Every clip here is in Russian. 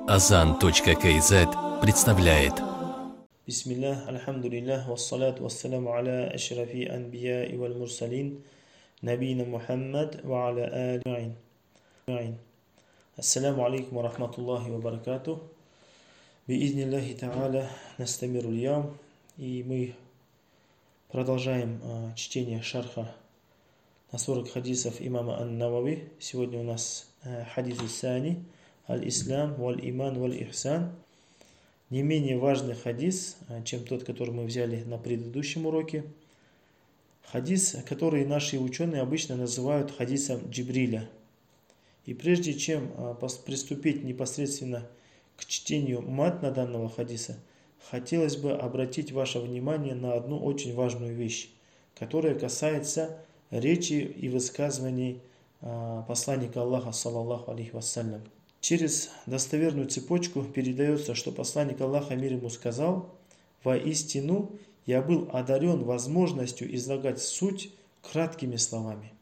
Azan.kz представляет. Бисмиллах, альхамдулиллах, вассалату вассаламу аля ашрафи анбия и валь мурсалин, набийна Мухаммад ва аля алин. Ассаламу алейкум ва рахматуллахи ва баракатух. Биизниллахи та'аля настамиру льям. И мы продолжаем чтение шарха на 40 хадисов имама ан-Навави. Сегодня у нас хадис сани, аль-Ислам, валь-Иман, валь-Ихсан. Не менее важный хадис, чем тот, который мы взяли на предыдущем уроке. Хадис, который наши ученые обычно называют хадисом Джибриля. И прежде чем приступить непосредственно к чтению матна данного хадиса, хотелось бы обратить ваше внимание на одну очень важную вещь, которая касается речи и высказываний посланника Аллаха, саллаллаху алейхи вассалям. Через достоверную цепочку передается, что посланник Аллаха, мир ему, сказал: «Воистину я был одарен возможностью излагать суть краткими словами».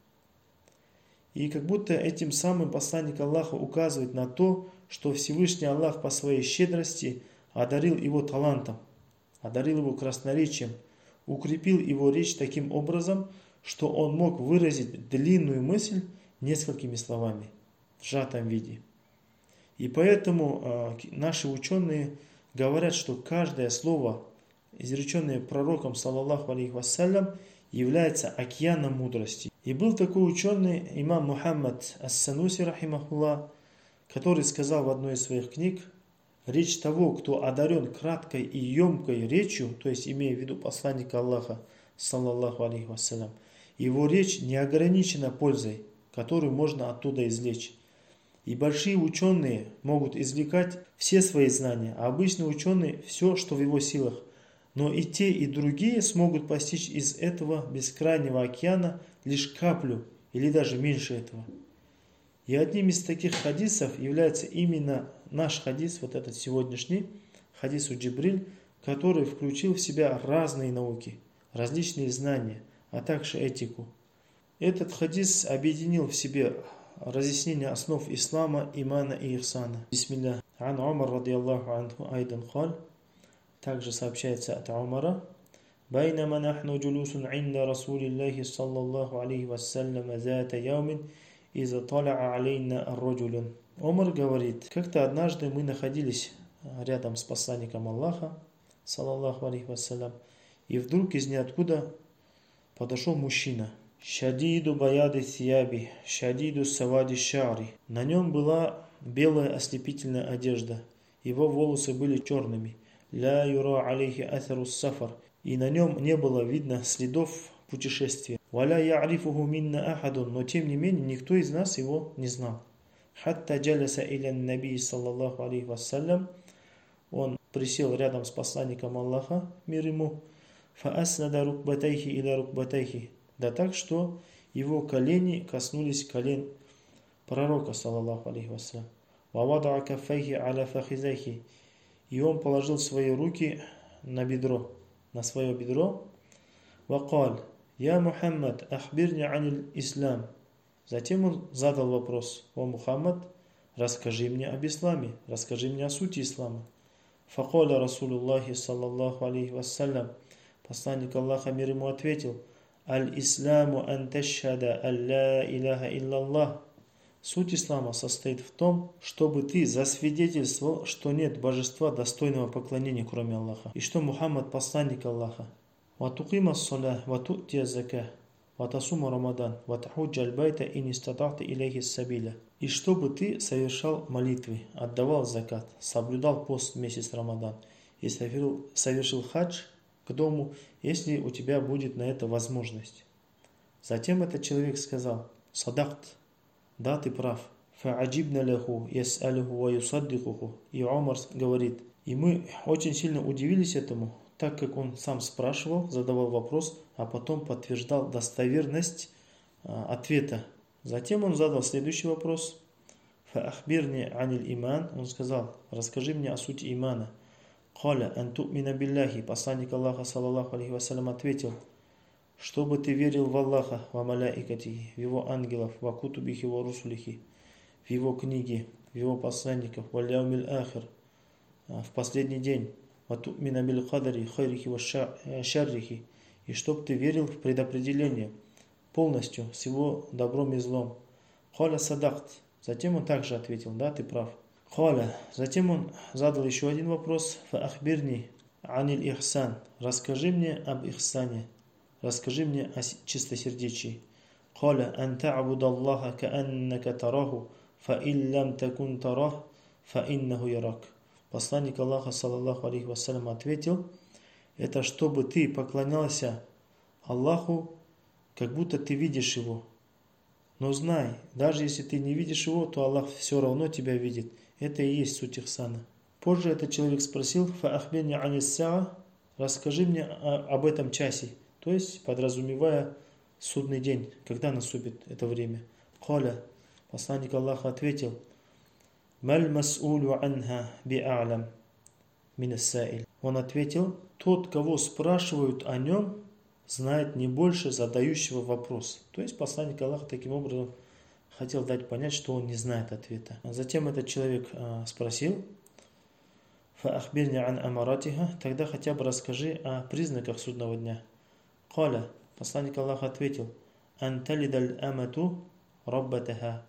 И как будто этим самым посланник Аллаха указывает на то, что Всевышний Аллах по своей щедрости одарил его талантом, одарил его красноречием, укрепил его речь таким образом, что он мог выразить длинную мысль несколькими словами в сжатом виде. И поэтому наши ученые говорят, что каждое слово, изреченное пророком, саллаллаху алейхи вассалям, является океаном мудрости. И был такой ученый, имам Мухаммад ас-Сануси, рахимахуллах, который сказал в одной из своих книг: речь того, кто одарен краткой и емкой речью, то есть имея в виду посланника Аллаха, саллаллаху алейхи вассалям, его речь не ограничена пользой, которую можно оттуда извлечь. И большие ученые могут извлекать все свои знания, а обычные ученые все, что в его силах. Но и те, и другие смогут постичь из этого бескрайнего океана лишь каплю или даже меньше этого. И одним из таких хадисов является именно наш хадис, вот этот сегодняшний, хадису Джибриль, который включил в себя разные науки, различные знания, а также этику. Этот хадис объединил в себе разъяснение основ ислама, имана и ихсана. Бисмиллах. Ан Умар радиаллаху анху айдан каль. Также сообщается от Умара: «Байнама нахну джулусун инда Расулиллахи саллаллаху алейхи вассалям зата яумин иза таля алейна ар-раджулун». Умар говорит: как-то однажды мы находились рядом с посланником Аллаха, саллаллаху алейхи вассалям, и вдруг из ниоткуда подошел мужчина. Шадиду баяды сияби, шадиду савади шари. На нем была белая ослепительная одежда, его волосы были черными. Ля юра алейхи атару сафар. И на нем не было видно следов путешествия. Валя я'рифуху минна ахадун. Но тем не менее никто из нас его не знал. Хатта джаляса илян наби саллаллаху алейхи вассалям. Он присел рядом с посланником Аллаха, мир ему. Фааснада рукбатайхи иля рукбатайхи. Да так, что его колени коснулись колен пророка, саллаллаху алейхи вассалям. Вавадаа каффайхи аля фахизайхи. И он положил свои руки на бедро, на свое бедро. Вакаль: «Я Мухаммад, ахбирни аниль ислам». Затем он задал вопрос: «О Мухаммад, расскажи мне об исламе, расскажи мне о сути ислама». Факаля Расулуллахи саллаллаху алейхи вассалям. Посланник Аллаха, мир ему, ответил: «Аль-исламу ан ташхада алла иляха иллаллах». Суть ислама состоит в том, чтобы ты засвидетельствовал, что нет божества достойного поклонения, кроме Аллаха, и что Мухаммад посланник Аллаха. «Ватукима ссалях, вату'тия закah, ватасума рамадан, ватахуджа аль-байта ин истатахта илейхи сабиля». И чтобы ты совершал молитвы, отдавал закат, соблюдал пост в месяц Рамадан и совершил хадж к дому, если у тебя будет на это возможность. Затем этот человек сказал: «Садакт». Да, ты прав. Фа'аджибна лаху яс'алуху ва юсаддикуху. И Умар говорит: и мы очень сильно удивились этому, так как он сам спрашивал, задавал вопрос, а потом подтверждал достоверность ответа. Затем он задал следующий вопрос: фа'ахбирни аниль иман. Он сказал: расскажи мне о сути имана. Каля ан ту'мина билляхи. Посланник Аллаха, саллаллаху алейхи вассалям, ответил: чтобы ты верил в Аллаха, ва маляикати, в его ангелов, ва кутубихи, ва русулихи, в его книге, в его посланниках, валь яумиль ахир, в последний день, вату'мина биль кадари хайрихи ва шаррихи, и чтоб ты верил в предопределение полностью с его добром и злом. Халя садакт. Затем он также ответил: да, ты прав. Халя. Затем он задал еще один вопрос. Фа ахбирни аниль ихсан. Расскажи мне об ихсане. Расскажи мне о чистосердечии. Халя ан та'буда Аллаха кааннака тараху, фа иллям такун тарах, фа иннаху ярак. Посланник Аллаха, саллаллаху алейхи вассалям, ответил: это чтобы ты поклонялся Аллаху, как будто ты видишь его. Но знай, даже если ты не видишь его, то Аллах все равно тебя видит. Это и есть суть ихсана. Позже этот человек спросил: «Фа ахбирни анис саа», расскажи мне об этом часе, то есть подразумевая судный день, когда наступит это время. Халя, посланник Аллаха ответил: «Маль мас'улю анха би'алям мин ас-саиль». Он ответил: тот, кого спрашивают о нем, знает не больше задающего вопрос. То есть посланник Аллаха таким образом хотел дать понять, что он не знает ответа. А затем этот человек спросил: «Фа ахбирни ан амаратиха», тогда хотя бы расскажи о признаках судного дня. Каля, посланник Аллаха ответил: «Ан талидаль амату раббатаха».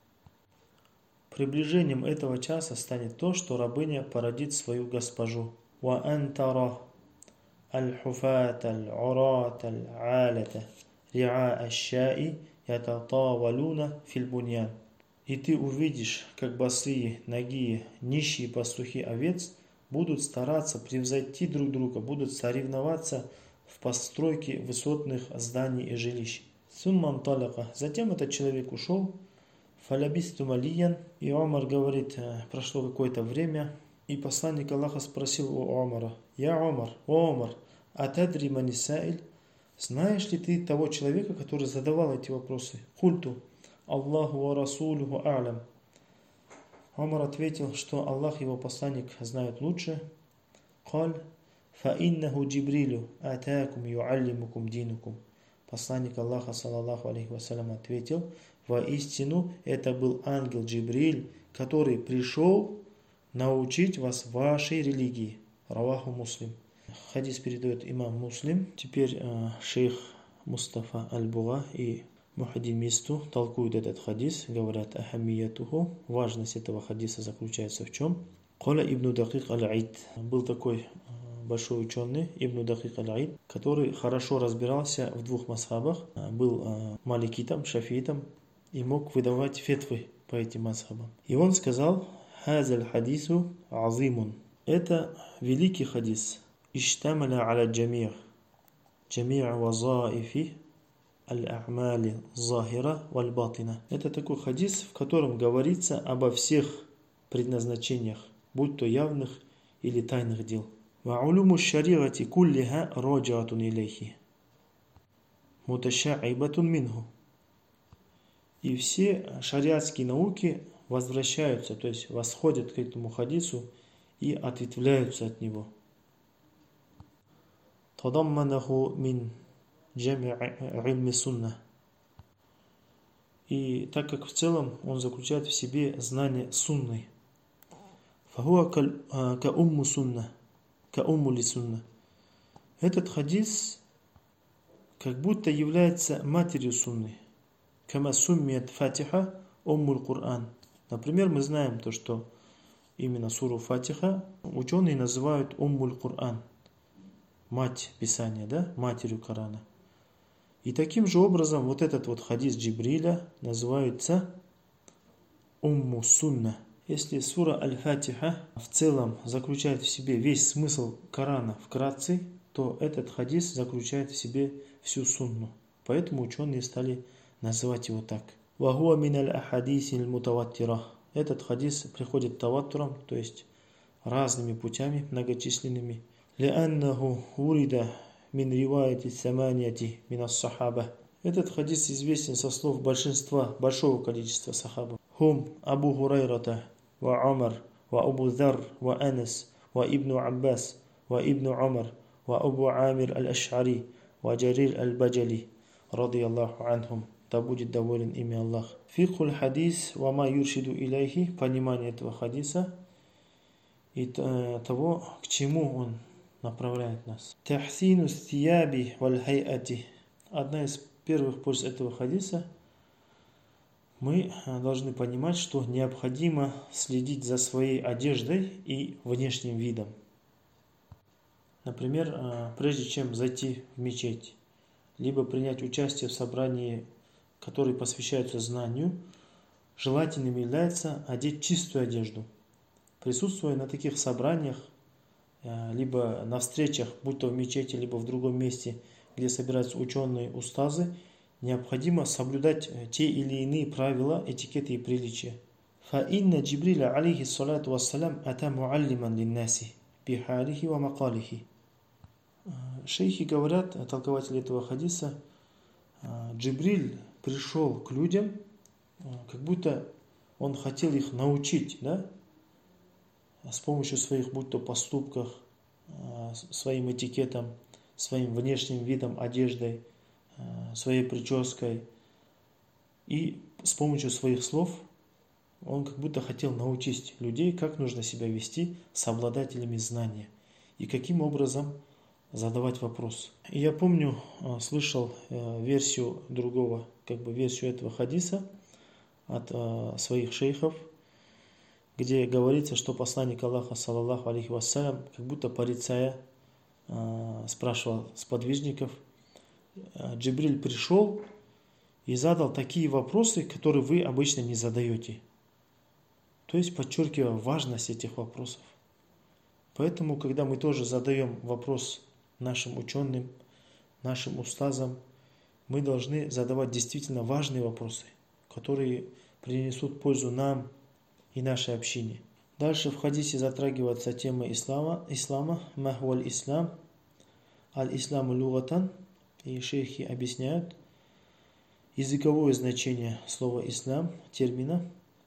Приближением этого часа станет то, что рабыня породит свою госпожу. «Ва ан тара аль-хуфата аль-урата аль-алата риа аш-шаи ятатавалуна фил буньян». И ты увидишь, как босые, нагие, нищие пастухи овец будут стараться превзойти друг друга, будут соревноваться в постройке высотных зданий и жилищ. Сумман талака. Затем этот человек ушел. Фалябисту малиян. И Умар говорит: прошло какое-то время, и посланник Аллаха спросил у Умара: «Я Умар, о Умар, атадри манисаиль, знаешь ли ты того человека, который задавал эти вопросы?» Культу: «Аллаху ва расулюху а'лям». Умар ответил, что Аллах и его посланник знают лучше. Каль фа иннаху Джибрилю атакум юаллимукум динукум. Посланник Аллаха, саллаллаху алейхи вассалям, ответил: воистину это был ангел Джибриль, который пришел научить вас вашей религии. Раваху Муслим. Хадис передает имам Муслим. Теперь шейх Мустафа Аль-Буга и Мухаддимисту толкуют этот хадис, говорят: ахамиятуху, важность этого хадиса заключается в чем? Каля ибн Дакик аль-Аид. Был такой большой ученый Ибн Дакик аль-Аид, который хорошо разбирался в двух мазхабах, был маликитом, шафиитом и мог выдавать фетвы по этим мазхабам. И он сказал: «Хазаль хадису азимун». Это великий хадис. Иштамаля аля джамир. Джамир вазаифи аль-а'мали захира валь-батина. Это такой хадис, в котором говорится обо всех предназначениях, будь то явных или тайных дел. Ва'улуму шариати куллиха раджатун илейхи муташа'ибатун минху. И все шариатские науки возвращаются, то есть восходят к этому хадису и ответвляются от него. Тадамманаху мин джами' илми сунна. И так как в целом он заключает в себе знание сунны. Фахуа ка умму сунна, ка умму ли сунна. Этот хадис как будто является матерью сунны. Кама суммият фатиха уммуль Кур'ан. Например, мы знаем то, что именно суру Фатиха ученые называют уммуль Кур'ан, мать Писания, да, матерью Корана. И таким же образом вот этот вот хадис Джибриля называется умму сунна. Если сура Аль-Фатиха в целом заключает в себе весь смысл Корана вкратце, то этот хадис заключает в себе всю сунну. Поэтому ученые стали называть его так. «Вахуа миналь ахадисиль мутаваттира». Этот хадис приходит таваттуром, то есть разными путями многочисленными. «Лианнаху урида мин риваяти саманияти минас сахаба». Этот хадис известен со слов большого количества сахабов. «Хум Абу Хурайрата, ва Умар, ва Абу Зар, ва Анас, ва Ибн Аббас, ва Ибн Умар, ва Абу Амир аль-Аш'ари, ва Джарир аль-Баджали, радияллаху анхум». да будет доволен ими Аллах. Фикхуль хадис ва ма юршиду иляйхи, понимание этого хадиса и того, к чему он направляет нас. Тахсину стияби валь хайати. Одна из первых польз этого хадиса: мы должны понимать, что необходимо следить за своей одеждой и внешним видом. Например, прежде чем зайти в мечеть, либо принять участие в собрании, которые посвящаются знанию, желательным является одеть чистую одежду. Присутствуя на таких собраниях, либо на встречах, будь то в мечети, либо в другом месте, где собираются ученые, устазы, необходимо соблюдать те или иные правила, этикеты и приличия. فَإِنَّ جِبْرِيلَ عَلَيْهِ الصَّلَاةُ وَالسَّلَامُ أَتَى مُعَلِّمًا لِلنَّاسِ بِحَالِهِ وَمَقَالِهِ. Шейхи говорят, толкователи этого хадиса, Джибриль пришел к людям, как будто он хотел их научить, да? С помощью своих, будь то поступках, своим этикетом, своим внешним видом, одеждой, своей прической. И с помощью своих слов он как будто хотел научить людей, как нужно себя вести с обладателями знания и каким образом задавать вопрос. И я помню, слышал версию другого, версию этого хадиса от своих шейхов, где говорится, что посланник Аллаха, саллаллаху алейхи вассалям, как будто порицая, спрашивал сподвижников: Джибриль пришел и задал такие вопросы, которые вы обычно не задаете. То есть подчеркивая важность этих вопросов. Поэтому, когда мы тоже задаем вопрос нашим ученым, нашим устазам, мы должны задавать действительно важные вопросы, которые принесут пользу нам и нашей общине. Дальше в хадисе затрагивается тема ислама, махваль ислам, аль-исламу лугатан, и шейхи объясняют языковое значение слова ислам, термина.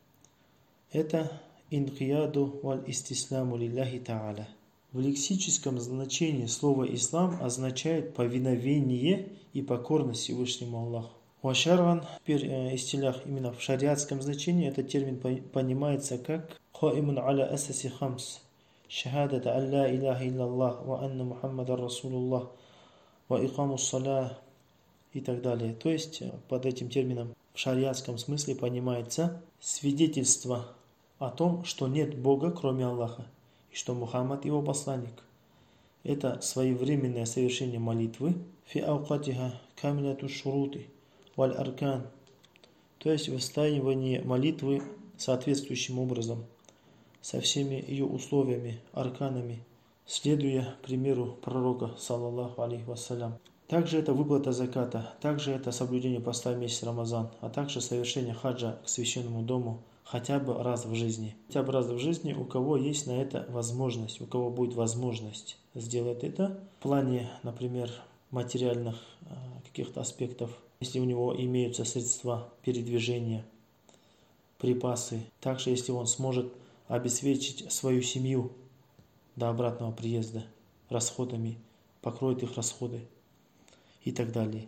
Это инқияду валь истисламу лилляхи та'аля. В лексическом значении слово ислам означает повиновение и покорность Всевышнему Аллаху. Вашарган, теперь истилях, именно в шариатском значении этот термин понимается как «Хаимун аля асаси хамс», «Шахадата алла илляха илляллах, ва анна Мухаммадар Расулуллах, ва икамус салях» и так далее. То есть под этим термином в шариатском смысле понимается свидетельство о том, что нет Бога, кроме Аллаха, и что Мухаммад его посланник. Это своевременное совершение молитвы, фи аукатиха камиляту шурути валь аркан, то есть выстаивание молитвы соответствующим образом, со всеми ее условиями, арканами, следуя примеру пророка, саллаллаху алейхи вассалям. Также это выплата заката, также это соблюдение поста в месяц Рамазан, а также совершение хаджа к священному дому хотя бы раз в жизни. Хотя бы раз в жизни, у кого есть на это возможность, у кого будет возможность сделать это в плане, например, материальных каких-то аспектов, если у него имеются средства передвижения, припасы, также если он сможет обеспечить свою семью до обратного приезда расходами, покроет их расходы и так далее.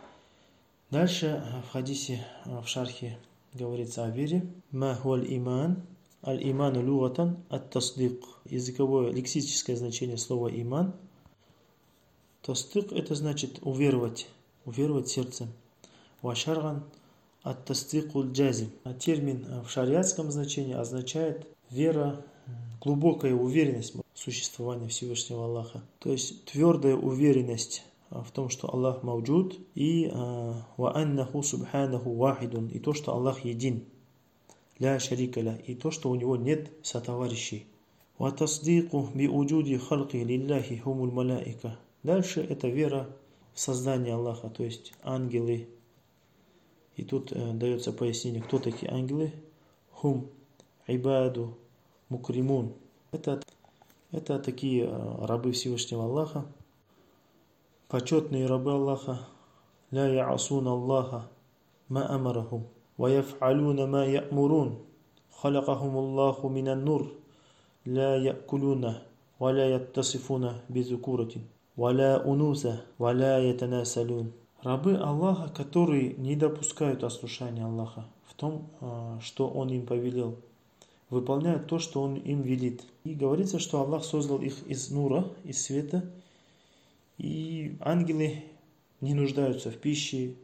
Дальше в хадисе, в шархе говорится о вере. Ма хуаль иман, аль-иману лугатан ат-тасдик. Языковое лексическое значение слова иман. Тасдик — это значит уверовать сердцем. Вашарган ат-тасдикуль джазим. Термин в шариатском значении означает вера, глубокая уверенность в существовании Всевышнего Аллаха. То есть твердая уверенность в том, что Аллах мауджуд, и ва аннаху субханаху вахидун, и то, что Аллах един, ля шарикаля, и то, что у него нет сотоварищей. Ва тасдику би уджуди халки лилляхи хумуль малаика. Дальше это вера в создание Аллаха, то есть ангелы. И тут дается пояснение, кто такие ангелы. Хум ибаду мукримун. Это такие рабы Всевышнего Аллаха, почетные рабы Аллаха. Ля яасун Аллаха ма амарахум ва яф'алуна ма я'мурун. Халакахум Аллаху минан нур. Ля якулуна ва ля яттасифуна бизукуратин. Ва ля унуса ва ля ятанасалун. Рабы Аллаха, которые не допускают ослушания Аллаха в том, что Он им повелел, выполняют то, что Он им велит. И говорится, что Аллах создал их из нура, из света, и ангелы не нуждаются в пище,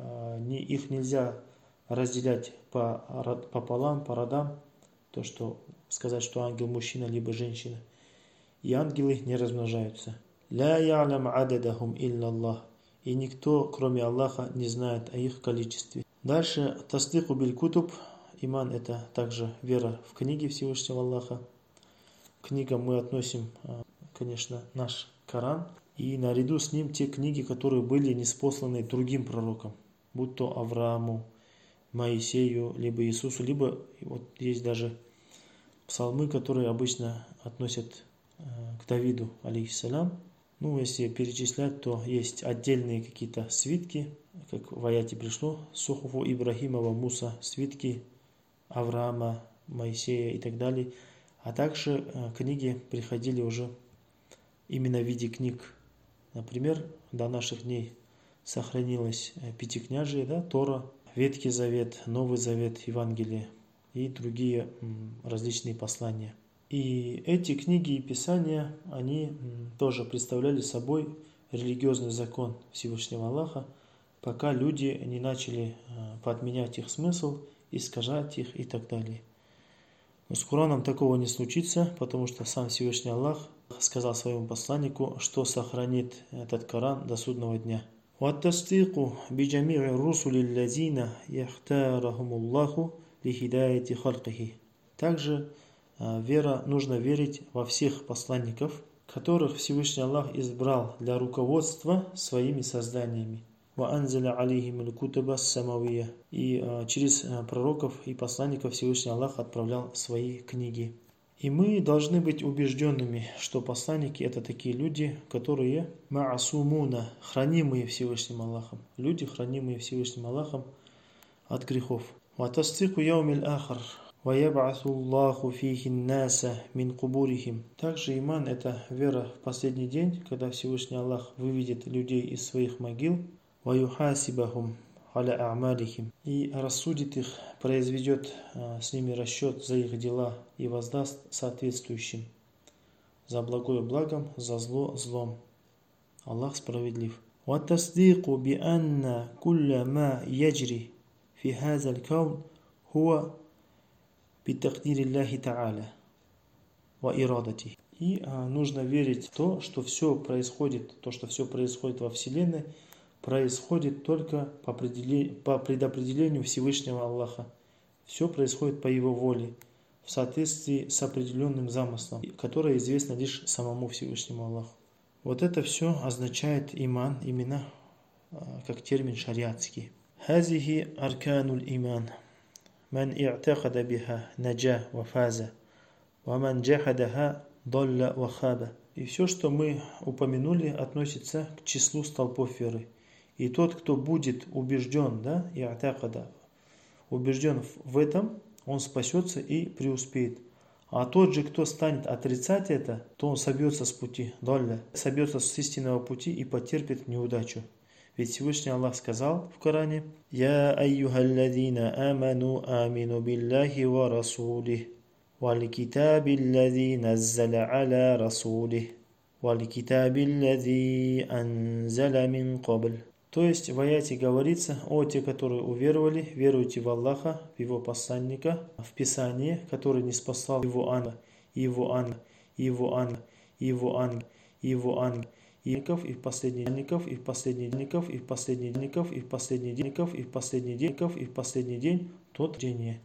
их нельзя разделять пополам, по родам, то, что сказать, что ангел мужчина, либо женщина. И ангелы не размножаются. «Ля я'лам ададахум илля Аллах». И никто, кроме Аллаха, не знает о их количестве. Дальше тасдику биль кутуб. Иман — это также вера в книги Всевышнего Аллаха. К книгам мы относим, конечно, наш Коран. И наряду с ним те книги, которые были ниспосланы другим пророкам, будь то Аврааму, Моисею, либо Иисусу, либо вот есть даже псалмы, которые обычно относят к Давиду, алейхиссалям. Ну, если перечислять, то есть отдельные какие-то свитки, как в аяте пришло, Сухуфу Ибрахимова Муса, свитки Авраама, Моисея и так далее. А также книги приходили уже именно в виде книг. Например, до наших дней сохранилось Пятикняжие, да, Тора, Ветхий Завет, Новый Завет, Евангелие и другие различные послания. И эти книги и писания, они тоже представляли собой религиозный закон Всевышнего Аллаха, пока люди не начали подменять их смысл, искажать их и так далее. Но с Кораном такого не случится, потому что сам Всевышний Аллах сказал своему посланнику, что сохранит этот Коран до судного дня. وَالتَّصْدِيقُ بِجَمِيعِ الرُّسُلِ الَّذِينَ يَخْتَارَهُمُ اللَّهُ لِهِدَايَةِ خَلْقِهِ. Также нужно верить во всех посланников, которых Всевышний Аллах избрал для руководства своими созданиями. وَأَنزَلَ عَلَيْهِمُ الْكُتُبَ السَّمَوِيَّةَ. И через пророков и посланников Всевышний Аллах отправлял свои книги. И мы должны быть убежденными, что посланники — это такие люди, которые ма'асумуна, хранимые Всевышним Аллахом. Люди, хранимые Всевышним Аллахом от грехов. وَتَصْدِيقُ يَوْمِ الْآخِرِ وَيَبْعَثُ اللَّهُ فِيهِ النَّاسَ مِنْ قُبُورِهِمْ. Также иман — это вера в последний день, когда Всевышний Аллах выведет людей из своих могил, وَيُحَاسِبَهُمْ عَلَى أَعْمَالِهِمْ, и рассудит их, произведет с ними расчет за их дела и воздаст соответствующим. За благое благом, за зло злом. Аллах справедлив. وَالتَّصْدِيقُ بِأَنَّ كُلَّ مَا يَجْرِي فِي هَذَا الْكَوْنِ هُوَ بِتَقْدِيرِ اللَّهِ تَعَالَى وَإِرَادَتِهِ. И нужно верить в то, что все происходит во Вселенной, происходит только по предопределению Всевышнего Аллаха. Все происходит по Его воле, в соответствии с определенным замыслом, которое известно лишь самому Всевышнему Аллаху. Вот это все означает иман, именно как термин шариатский. «Хазихи аркануль иман, ман и'такада биха наджа ва фаза, ва ман джахадаха долля ва хаба». И все, что мы упомянули, относится к числу столпов веры. И тот, кто будет убежден, убежден в этом, он спасется и преуспеет. А тот же, кто станет отрицать это, то он собьется с пути, собьется с истинного пути и потерпит неудачу. Ведь Всевышний Аллах сказал в Коране: «Я айюхалладзина аману амину билляхи ва расулих, вали китаби алладзи наззаля аля расулих, вали китаби алладзи анзаля мин кабл». То есть в аяте говорится: «О те, которые уверовали, веруйте в Аллаха, в Его посланника, в Писание, который ниспослал Его ангела, и в последний день, тот день».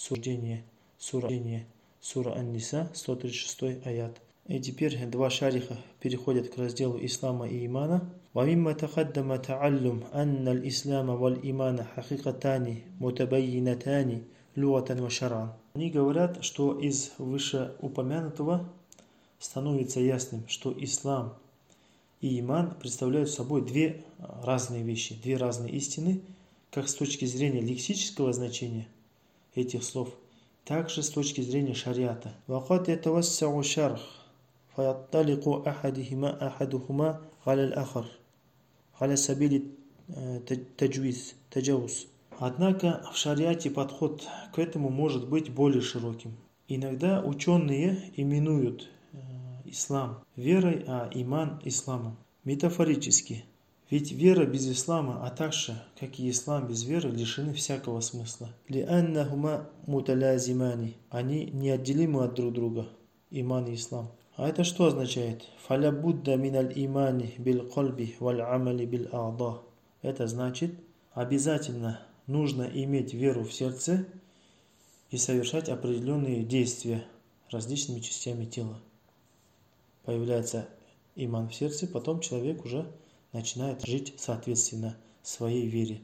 Сура Ан-Ниса, 136 аят. И теперь два шариха переходят к разделу ислама и имана. وَمِمَّا تَقَدَّمَ تَعَلُّمْ أَنَّ الْإِسْلَامَ وَالْإِيمَانَ حَقِيقَتَانِ مُتَبَيِّنَتَانِ لُغَةً وَشَرْعًا. Они говорят, что из вышеупомянутого становится ясным, что ислам и иман представляют собой две разные вещи, две разные истины, как с точки зрения лексического значения этих слов, так же с точки зрения шариата. وَقَدْ يَتَوَسَّعُ الشَّرْعُ فَيَطَّلِقُ أَحَدُهُمَا عَلَى الْآخَرِ على سبيل таджауз. Однако в шариате подход к этому может быть более широким. Иногда ученые именуют ислам верой, а иман исламом. Метафорически. Ведь вера без ислама, а также, как и ислам без веры, лишены всякого смысла. لِأَنَّهُمَا مُتَلَازِمَانِ. Они неотделимы от друг друга, иман и ислам. А это что означает? فَلَا بُدَّ مِنَ الْإِيمَانِ بِالْقَلْبِ وَالْعَمَلِ بِالْأَعْضَاءِ. Это значит, обязательно нужно иметь веру в сердце и совершать определенные действия различными частями тела. Появляется иман в сердце, потом человек уже начинает жить соответственно своей вере.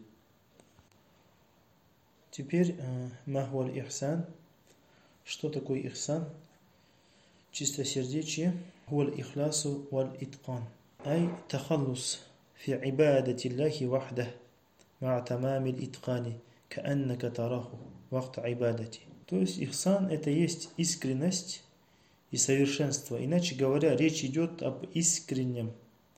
Теперь махваль ихсан. Что такое ихсан? Чистосердечие. Валь ихлясу валь иткан. Ай тахаллус фи ибадати Аллахи вахдах ма тамамиль иткани кааннака тараху вахта ибадати. То есть ихсан это есть искренность и совершенство. Иначе говоря, речь идет об искреннем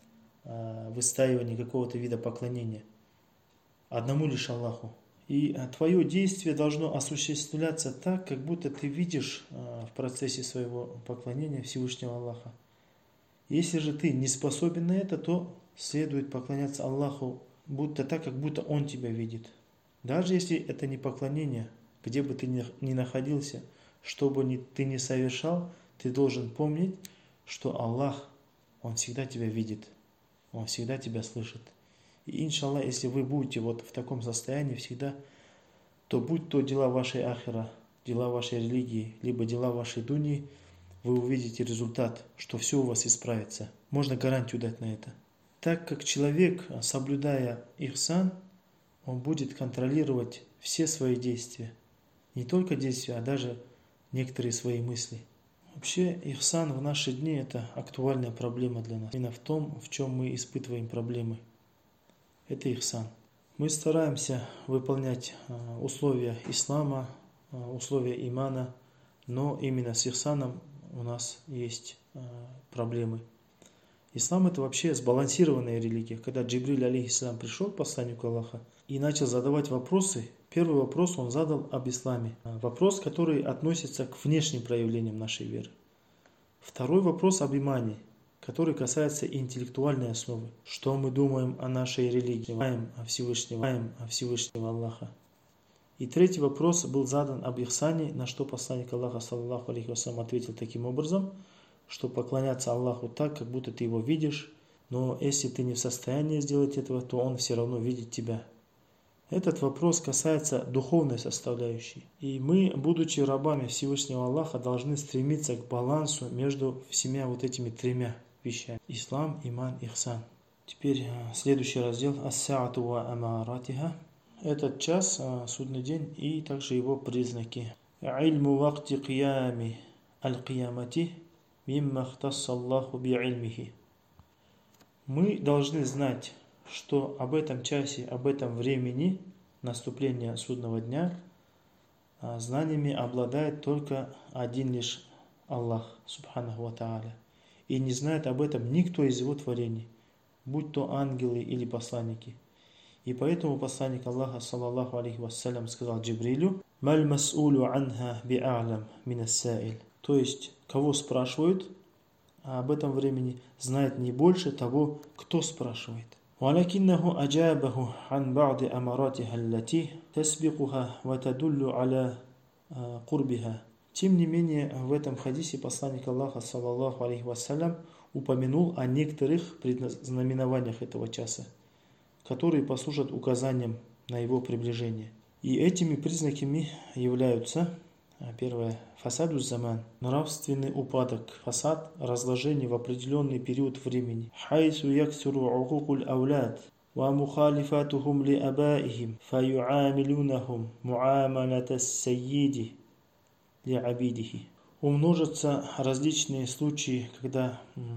выстаивании какого-то вида поклонения одному лишь Аллаху. И твое действие должно осуществляться так, как будто ты видишь в процессе своего поклонения Всевышнего Аллаха. Если же ты не способен на это, то следует поклоняться Аллаху будто так, как будто Он тебя видит. Даже если это не поклонение, где бы ты ни находился, что бы ты ни совершал, ты должен помнить, что Аллах, Он всегда тебя видит, Он всегда тебя слышит. И иншаллах, если вы будете вот в таком состоянии всегда, то будь то дела вашей ахира, дела вашей религии, либо дела вашей дуньи, вы увидите результат, что все у вас исправится. Можно гарантию дать на это. Так как человек, соблюдая ихсан, он будет контролировать все свои действия. Не только действия, а даже некоторые свои мысли. Вообще, ихсан в наши дни – это актуальная проблема для нас. Именно в том, в чем мы испытываем проблемы. Это ихсан. Мы стараемся выполнять условия ислама, условия имана, но именно с ихсаном у нас есть проблемы. Ислам – это вообще сбалансированная религия. Когда Джибриль алейхиссалям пришел к посланнику Аллаха и начал задавать вопросы, первый вопрос он задал об исламе. Вопрос, который относится к внешним проявлениям нашей веры. Второй вопрос об имане, который касается интеллектуальной основы. Что мы думаем о нашей религии, знаем о Всевышнего Аллаха. И третий вопрос был задан об ихсане, на что посланник Аллаха саллаллаху алейхи вассалям ответил таким образом, что поклоняться Аллаху так, как будто ты его видишь, но если ты не в состоянии сделать этого, то он все равно видит тебя. Этот вопрос касается духовной составляющей. И мы, будучи рабами Всевышнего Аллаха, должны стремиться к балансу между всеми вот этими тремя вещами. Ислам, иман, ихсан. Теперь следующий раздел. Ас-саату ва амаратиха. Этот час, судный день и также его признаки. Ильму вакти киями аль-киямати мимма хтасса Аллаху би'ильмихи. Мы должны знать, что об этом часе, об этом времени наступления судного дня знаниями обладает только один лишь Аллах, субханаху ва тааля. И не знает об этом никто из его творений, будь то ангелы или посланники. И поэтому посланник Аллаха, саллаллаху алейхи вассалям, сказал Джибрилю: «Маль мас'улю анха би'алям минас-саиль». То есть, кого спрашивают об этом времени, знает не больше того, кто спрашивает. وَلَكِنَّهُ أَجَابَهُ عَنْ بَعْضِ أَمَرَاتِهَا الَّتِي تَسْبِقُهَا وَتَدُلُّ عَلَى قُرْبِهَا. Тем не менее, в этом хадисе посланник Аллаха, саллаллаху алейхи вассалям, упомянул о некоторых предзнаменованиях этого часа, которые послужат указанием на его приближение. И этими признаками являются: первое – фасаду заман, нравственный упадок, фасад – разложение в определенный период времени. Хайсу яксуру угукуль ауляд, ва мухалифатухум ли абаихим, фаюамилюнахум муамалата сайиди ли абидихи. Умножатся различные случаи, когда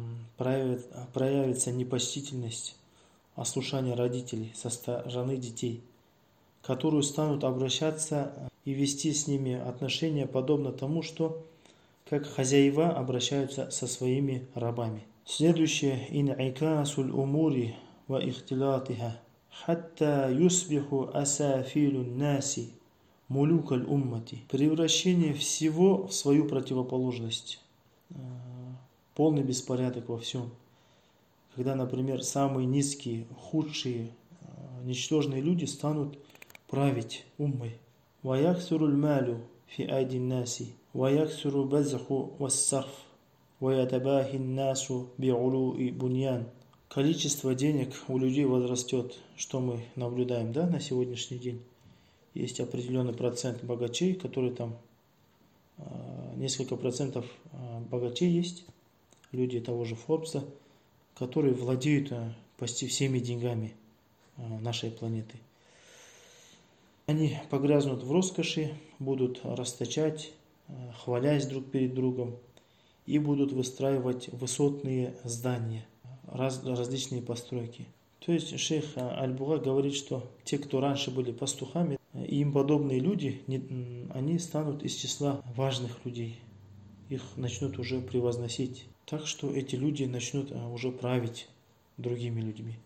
проявится непочтительность, ослушание родителей со стороны детей, которую станут обращаться и вести с ними отношения подобно тому, что как хозяева обращаются со своими рабами. Следующее: ин'икасуль умури ва ихтилатиха хатта юсбиху асафилу наси мулюкаль уммати. Превращение всего в свою противоположность. Полный беспорядок во всем. Когда, например, самые низкие, худшие, ничтожные люди станут править уммой. Ваяксуруль малю фи айдин наси, ваяксуру базаху вассарф, ваятабахин насу биулу и буньян. Количество денег у людей возрастет, что мы наблюдаем, да, на сегодняшний день. Есть определенный процент богачей, которые там, несколько процентов богачей есть, люди того же Форбса, которые владеют почти всеми деньгами нашей планеты. Они погрязнут в роскоши, будут расточать, хвалясь друг перед другом, и будут выстраивать высотные здания, различные постройки. То есть шейх Аль-Буга говорит, что те, кто раньше были пастухами, и им подобные люди, они станут из числа важных людей. Их начнут уже превозносить. Так что эти люди начнут уже править другими людьми.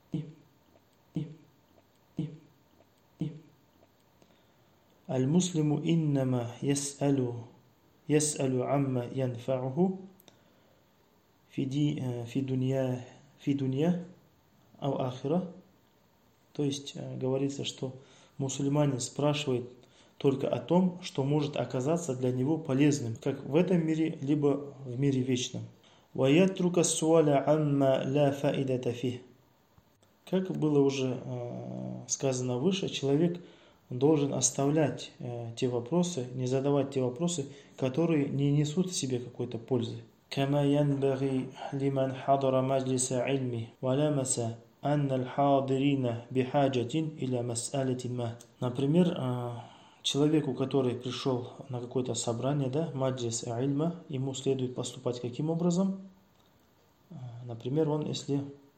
Аль-муслиму иннама яс'алу амма янфа'уху фи дунья ау ахира. То есть говорится, что мусульманин спрашивает только о том, что может оказаться для него полезным, как в этом мире, либо в мире вечном. وَيَتْرُكَ السُّؤَالَ عَمَّا لَا فَائِدَةَ فِيهِ. Как было уже сказано выше, человек должен оставлять те вопросы, не задавать те вопросы, которые не несут в себе какой-то пользы. كَمَا يَنْبَغِي لِمَنْ حَضَرَ مَجْلِسَ عِلْمِ وَلَمَسَ أَنَّ الْحَاضِرِينَ بِحَاجَةٍ إِلَى مَسْأَلَةٍ مَا. Например, человеку, который пришел на какое-то собрание, да, маджлис ильма, ему следует поступать каким образом? Например, он, если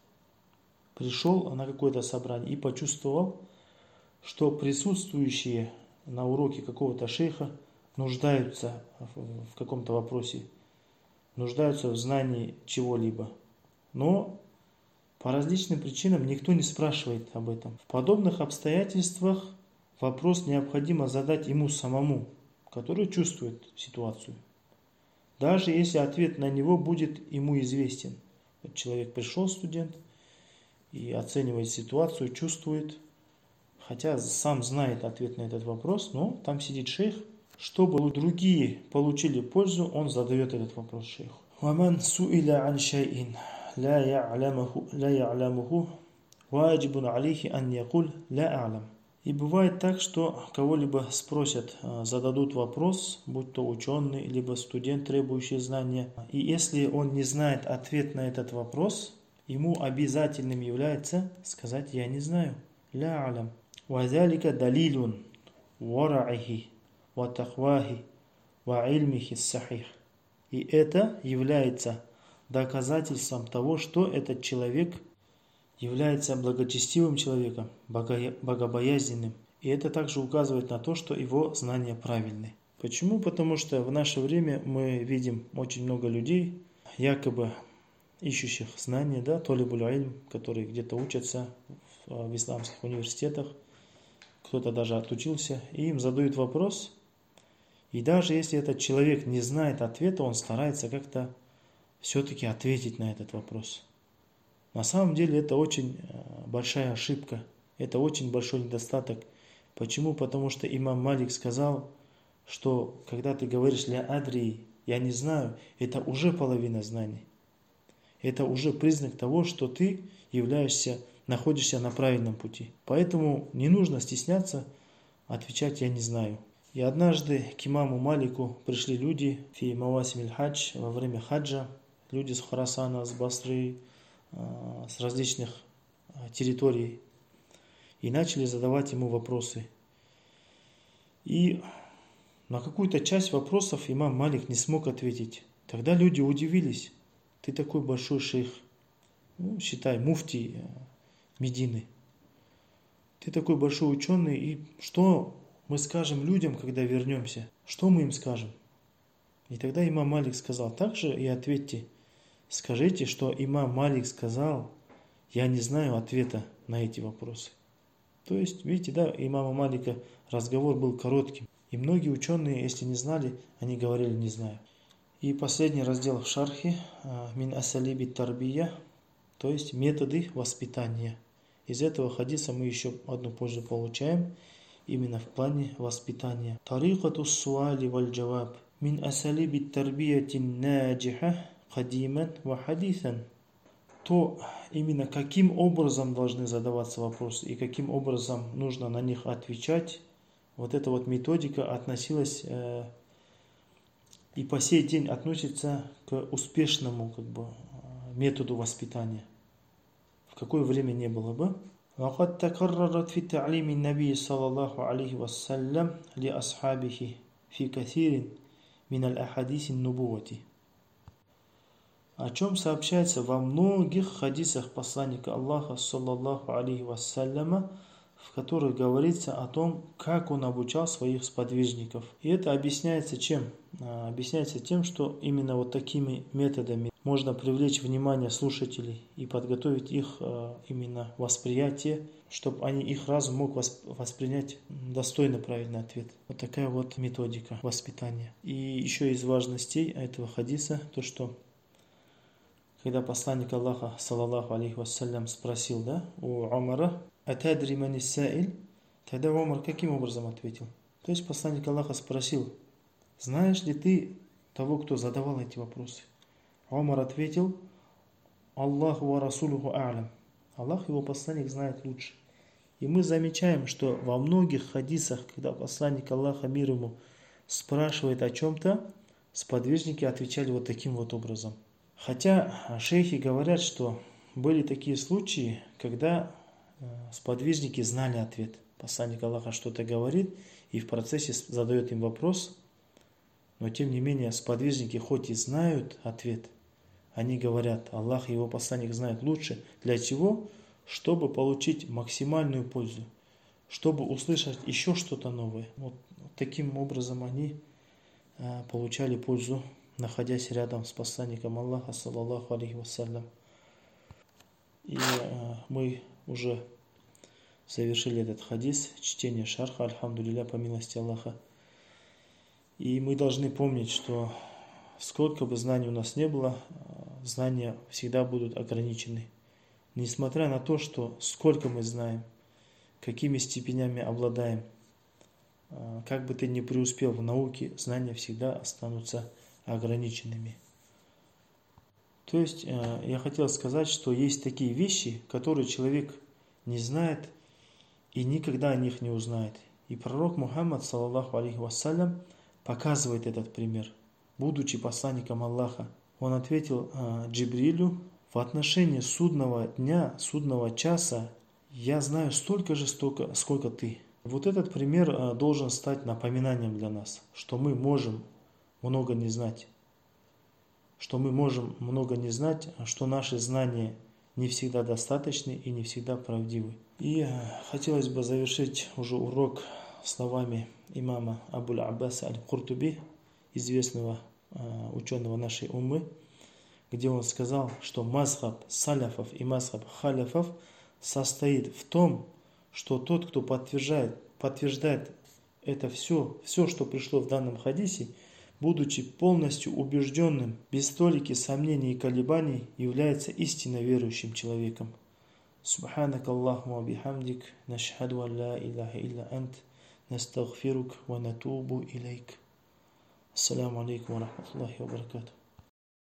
пришел на какое-то собрание и почувствовал, что присутствующие на уроке какого-то шейха нуждаются в каком-то вопросе, нуждаются в знании чего-либо, но по различным причинам никто не спрашивает об этом. В подобных обстоятельствах вопрос необходимо задать ему самому, который чувствует ситуацию. Даже если ответ на него будет ему известен. Вот человек пришел, студент, и оценивает ситуацию, чувствует, хотя сам знает ответ на этот вопрос, но там сидит шейх. Чтобы другие получили пользу, он задает этот вопрос шейху. وَمَنْ سُئِلَ عَنْ شَيْءٍ لَا يَعْلَمُهُ وَاجِبٌ عَلَيْهِ أَنْ يَقُولَ لَا أَعْلَمُ. И бывает так, что кого-либо спросят, зададут вопрос, будь то ученый, либо студент, требующий знания. И если он не знает ответ на этот вопрос, ему обязательным является сказать «я не знаю». «Ля алям». «Вазалика далилун вара'ихи ва тахвахи ва ильмихи сахих». И это является доказательством того, что этот человек является благочестивым человеком, богобоязненным. И это также указывает на то, что его знания правильны. Почему? Потому что в наше время мы видим очень много людей, якобы ищущих знания, да, толибуль ильм, которые где-то учатся в исламских университетах, кто-то даже отучился, и им задают вопрос, и даже если этот человек не знает ответа, он старается как-то все-таки ответить на этот вопрос. На самом деле это очень большая ошибка, это очень большой недостаток. Почему? Потому что имам Малик сказал, что когда ты говоришь «ля адри», «я не знаю», это уже половина знаний. Это уже признак того, что ты находишься на правильном пути. Поэтому не нужно стесняться отвечать «я не знаю». И однажды к имаму Малику пришли люди фи мавасимиль хадж, во время хаджа, люди с Хорасана, с Басры, с различных территорий, и начали задавать ему вопросы. И на какую-то часть вопросов имам Малик не смог ответить. Тогда люди удивились. Ты такой большой шейх, считай, муфти Медины. Ты такой большой ученый, и что мы скажем людям, когда вернемся? Что мы им скажем? И тогда имам Малик сказал, так же и ответьте. Скажите, что имам Малик сказал, я не знаю ответа на эти вопросы. То есть, видите, да, имама Малика разговор был коротким. И многие ученые, если не знали, они говорили «не знаю». И последний раздел в шархе «Мин асалиби тарбия», то есть методы воспитания. Из этого хадиса мы еще одну пользу получаем, именно в плане воспитания. Тарикату суали валь джаваб. Мин асалиби тарбиятин наджиха кадиман ва хадисан. То именно каким образом должны задаваться вопросы и каким образом нужно на них отвечать, вот эта вот методика относилась и по сей день относится к успешному методу воспитания. В какое время не было бы. وقد تكررت في تعليم النبي صلى الله عليه وسلم لأصحابه في كثير من الأحاديث النبوة. О чем сообщается во многих хадисах посланника Аллаха, саллаллаху алейхи вассаляма, в которых говорится о том, как он обучал своих сподвижников. И это объясняется чем? Объясняется тем, что именно вот такими методами можно привлечь внимание слушателей и подготовить их именно восприятие, чтобы их разум мог воспринять достойно правильный ответ. Вот такая вот методика воспитания. И еще из важностей этого хадиса, то что когда посланник Аллаха, саллаллаху алейхи вассалям, спросил, у Умара, «Атадри мани саиль?» Тогда Умар каким образом ответил? То есть посланник Аллаха спросил, «Знаешь ли ты того, кто задавал эти вопросы?» Умар ответил, «Аллаху ва расулуху а'лям». Аллах, его посланник, знает лучше. И мы замечаем, что во многих хадисах, когда посланник Аллаха, мир ему, спрашивает о чем-то, сподвижники отвечали вот таким вот образом. Хотя шейхи говорят, что были такие случаи, когда сподвижники знали ответ. Посланник Аллаха что-то говорит и в процессе задает им вопрос, но тем не менее сподвижники хоть и знают ответ, они говорят, Аллах и его посланник знают лучше. Для чего? Чтобы получить максимальную пользу, чтобы услышать еще что-то новое. Вот таким образом они получали пользу, находясь рядом с посланником Аллаха, саллаллаху алейхи вассалям. И мы уже завершили этот хадис, чтение шарха, альхамдулилля, по милости Аллаха. И мы должны помнить, что сколько бы знаний у нас не было, знания всегда будут ограничены. Несмотря на то, что сколько мы знаем, какими степенями обладаем, как бы ты ни преуспел в науке, знания всегда останутся ограниченными. То есть я хотел сказать, что есть такие вещи, которые человек не знает и никогда о них не узнает. И пророк Мухаммад, саллаллаху алейхи вассалям, показывает этот пример. Будучи посланником Аллаха, он ответил Джибрилю, в отношении судного дня, судного часа, я знаю столько же, сколько ты. Вот этот пример должен стать напоминанием для нас, что мы можем много не знать. Что наши знания не всегда достаточны и не всегда правдивы. И хотелось бы завершить уже урок словами имама Абуль Аббаса аль-Куртуби, известного ученого нашей уммы, где он сказал, что мазхаб саляфов и мазхаб халяфов состоит в том, что тот, кто подтверждает это все, что пришло в данном хадисе, будучи полностью убежденным, без толики сомнений и колебаний, является истинно верующим человеком. Субханак Аллахумма бихамдик, нашхаду ан ла илляха илля ант, настагфирук ва натубу илейк. Ассаламу алейкум ва рахматуллахи ва баракатух.